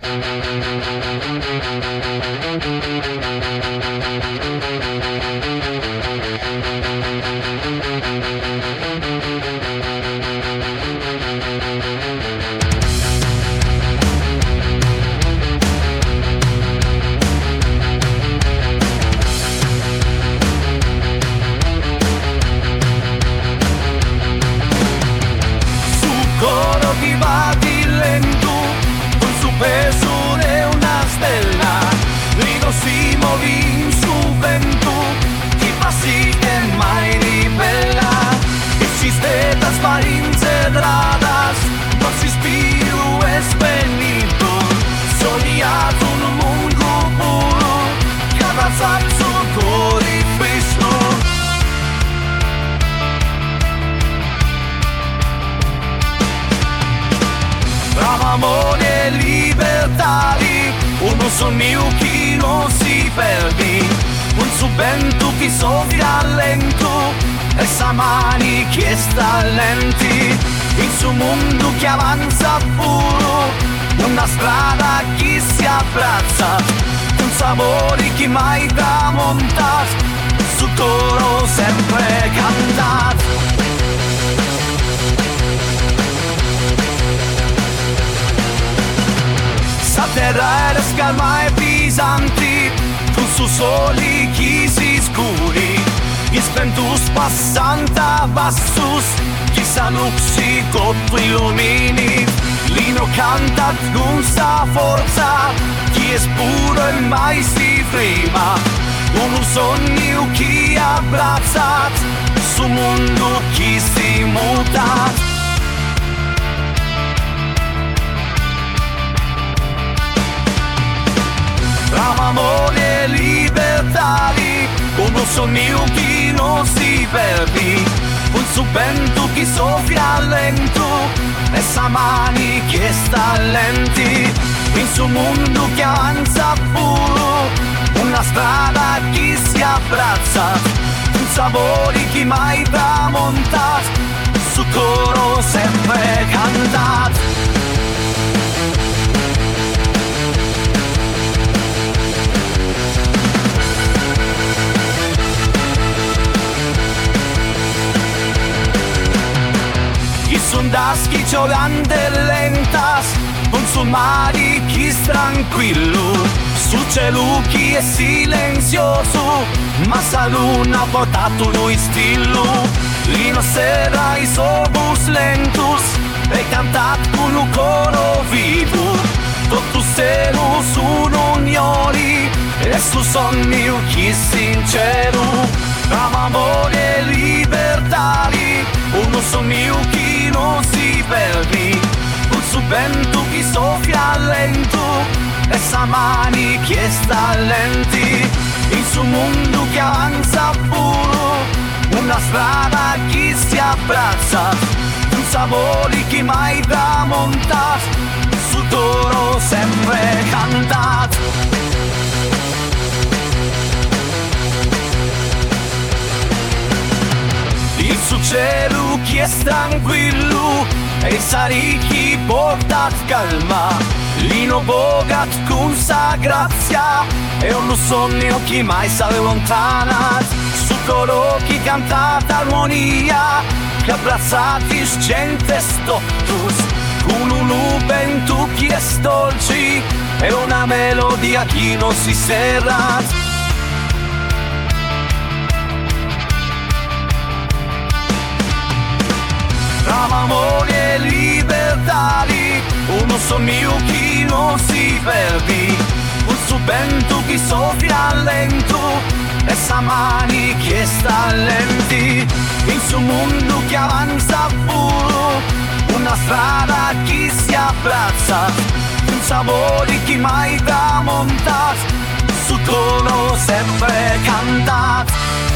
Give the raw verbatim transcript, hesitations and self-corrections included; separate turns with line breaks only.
Amore libertari, uno sogno che non si perdi, un subvento che soffia lento, e sa mani che sta lenti, il suo mondo che avanza puro, una strada che si abbraccia, un sapore che mai tramonta, su coro sempre cantato. La terra era scalma e pesanti, con su soli chi si scuri, i spentus passanta vastus, chi sa luxi cotto illumini, l'ino canta con sta forza, chi è puro e mai si frema, un sogno chi abbraccia, su mondo chi si muta. Amore libertari, uno sogno che non si perdi, un subvento che soffia lento, e sa mani che sta lenti, in suo mondo che avanza puro, una strada che si abbraccia, un sapore che mai tramonta, su coro sempre cantato. Sondaschi giocante lentas, con su mari chi tranquillo, su cielo chi è silenzioso, ma sa luna ha portato lui stillo, lino sera i sobus lentus, e cantat con un coro vivo, tutto seno su un'unione, e su sogno chi sincero, amore libertari, uno sogno chi non si perdi, un subvento che soffia lento, e sa mani che sta lenti, il suo mondo che avanza puro, una strada che si abbraccia, un sapore che mai tramonta, su coro sempre cantato. Il suo cielo che è tranquillo, e sari chi porta calma, lino bogat con sa grazia, e uno sogno che mai sale lontana, su coro chi cantata armonia, che abbracciati gente stottus, con un vento che è dolci, e una melodia che non si serra. Amore libertari, uno sogno che non si perdi, un subvento che soffia lento, e sa mani che sta lenti, il suo mondo che avanza puro, una strada che si abbraccia, un sapore che mai tramonta, su coro sempre cantato.